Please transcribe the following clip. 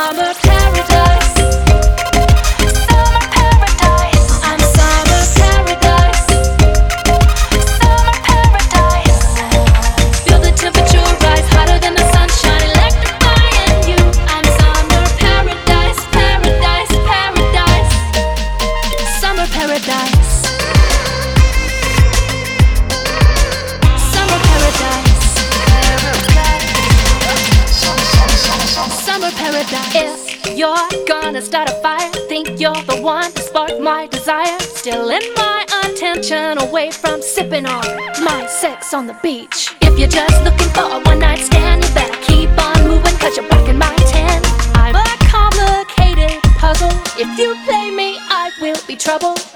summer paradise. Summer paradise. I'm summer paradise. Summer paradise. Feel the temperature rise hotter than the sunshine, electrifying you. I'm summer paradise, paradise, paradise. Summer paradise. Summer paradise. Summer paradise. If you're gonna start a fire, think you're the one to spark my desire. Stealing my attention away from sipping on my sex on the beach. If you're just looking for a one-night stand, you better keep on moving, cause you're rocking my tan. I'm a complicated puzzle. If you play me, I will be trouble.